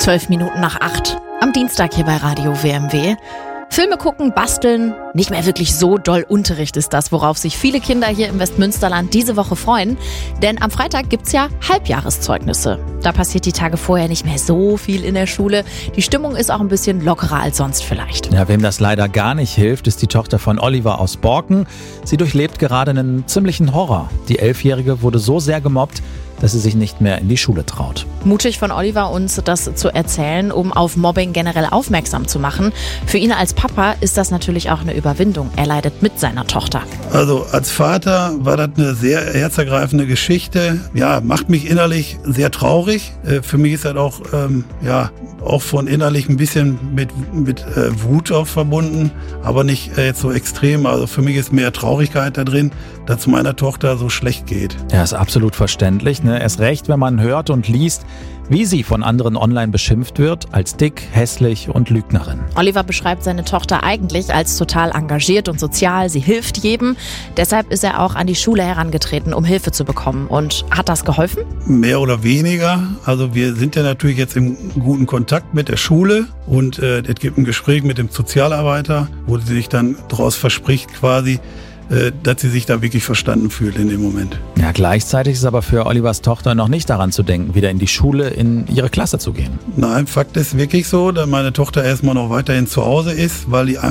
12 Minuten nach 8 am Dienstag hier bei Radio WMW. Filme gucken, basteln, nicht mehr wirklich so doll Unterricht ist das, worauf sich viele Kinder hier im Westmünsterland diese Woche freuen. Denn am Freitag gibt's ja Halbjahreszeugnisse. Da passiert die Tage vorher nicht mehr so viel in der Schule. Die Stimmung ist auch ein bisschen lockerer als sonst vielleicht. Ja, wem das leider gar nicht hilft, ist die Tochter von Oliver aus Borken. Sie durchlebt gerade einen ziemlichen Horror. Die 11-Jährige wurde so sehr gemobbt, dass sie sich nicht mehr in die Schule traut. Mutig von Oliver, uns das zu erzählen, um auf Mobbing generell aufmerksam zu machen. Für ihn als Papa ist das natürlich auch eine Überwindung. Er leidet mit seiner Tochter. Also als Vater war das eine sehr herzergreifende Geschichte. Ja, macht mich innerlich sehr traurig. Für mich ist das auch, auch von innerlich ein bisschen mit Wut auch verbunden, aber nicht jetzt so extrem. Also für mich ist mehr Traurigkeit da drin, dass es meiner Tochter so schlecht geht. Ja, ist absolut verständlich, ne? Erst recht, wenn man hört und liest, wie sie von anderen online beschimpft wird, als dick, hässlich und Lügnerin. Oliver beschreibt seine Tochter eigentlich als total engagiert und sozial. Sie hilft jedem. Deshalb ist er auch an die Schule herangetreten, um Hilfe zu bekommen. Und hat das geholfen? Mehr oder weniger. Also wir sind ja natürlich jetzt im guten Kontakt mit der Schule und es gibt ein Gespräch mit dem Sozialarbeiter, wo sie sich dann daraus verspricht quasi, dass sie sich da wirklich verstanden fühlt in dem Moment. Ja, gleichzeitig ist aber für Olivers Tochter noch nicht daran zu denken, wieder in die Schule, in ihre Klasse zu gehen. Nein, Fakt ist wirklich so, dass meine Tochter erstmal noch weiterhin zu Hause ist, weil die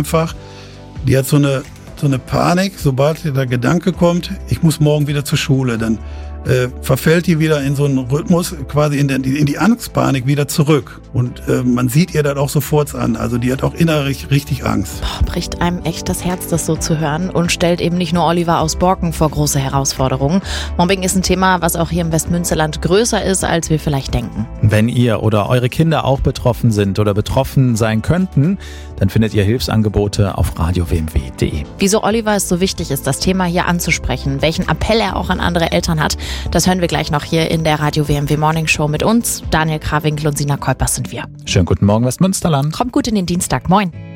hat so eine Panik, sobald der Gedanke kommt, ich muss morgen wieder zur Schule, dann verfällt die wieder in so einen Rhythmus, quasi in die Angstpanik wieder zurück. Und man sieht ihr das auch sofort an. Also die hat auch innerlich richtig Angst. Bricht einem echt das Herz, das so zu hören und stellt eben nicht nur Oliver aus Borken vor große Herausforderungen. Mobbing ist ein Thema, was auch hier im Westmünsterland größer ist, als wir vielleicht denken. Wenn ihr oder eure Kinder auch betroffen sind oder betroffen sein könnten, dann findet ihr Hilfsangebote auf radiowmw.de. Wieso Oliver es so wichtig ist, das Thema hier anzusprechen, welchen Appell er auch an andere Eltern hat, das hören wir gleich noch hier in der Radio WMW Morning Show mit uns. Daniel Krawinkel und Sina Kolpers sind wir. Schönen guten Morgen, Westmünsterland. Kommt gut in den Dienstag. Moin.